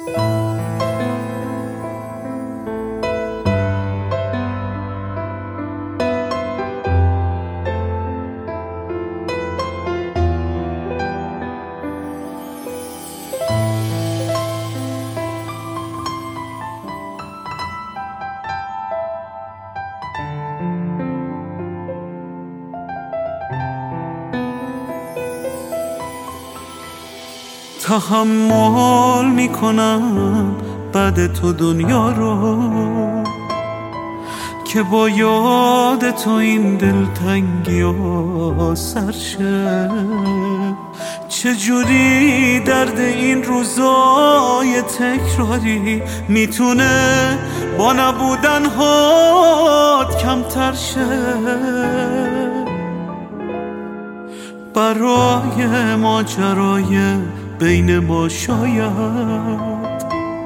تحمل میکنم بعد تو دنیا رو که با یاد تو این دلتنگی و سرشه. چجوری درد این روزای تکراری میتونه با نبودن هات کمتر شه. برای ماجرای بین ما شاید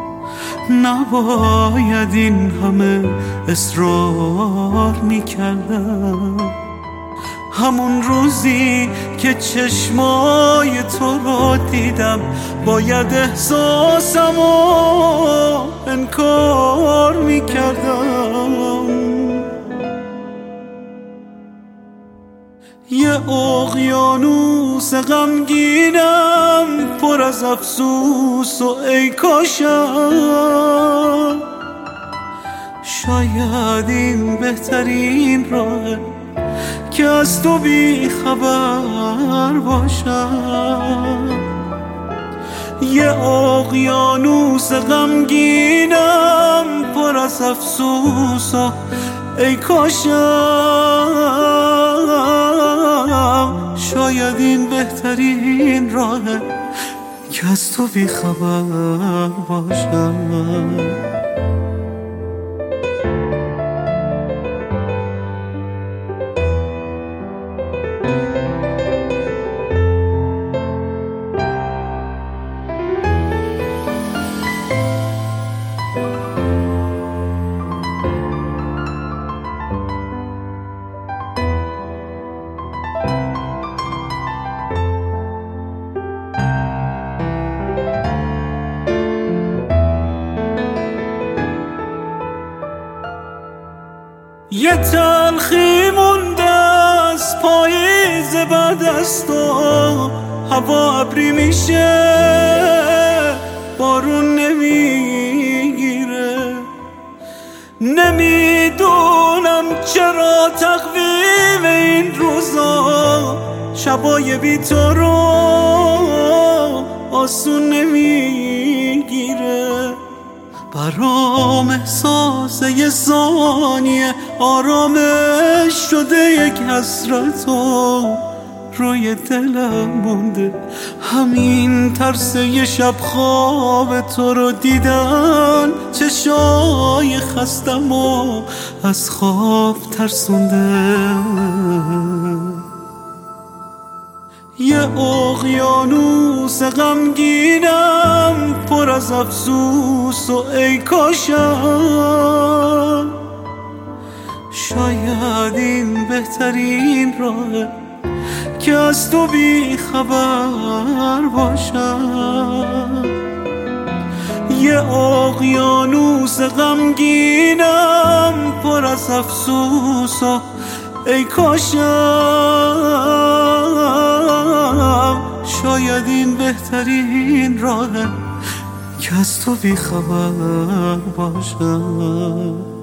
نباید این همه اصرار میکردم. همون روزی که چشمای تو رو دیدم باید احساسمو انکار میکردم. یه اقیانوس غمگینم پر از افسوس و ای کاشم شاید این بهترین راهه که از تو بی خبر باشم. یه اقیانوس غمگینم پر از افسوس و ای کاشم شاید این بهترین راهه که از تو بی خبر باشم. یه تلخی مونده از پاییز بعد از تو، هوا ابری میشه بارون نمیگیره. نمیدونم چرا تقویم این روزا شبای بی تو رو آسون نمیگیره. برام احساس یه ثانیه آرامش شده یک حسرتو روی دلم مونده. همین ترس یه شب خواب تو رو دیدن چشای خستم و از خواب ترسونده. یه اقیانوس غمگینم پر از افسوس و ای کاشم شاید این بهترین راهه که از تو بی خبر باشم. یه اقیانوس غمگینم پر از افسوس و ای کاشم شاید این بهترین راهه که از تو بی خبر باشم.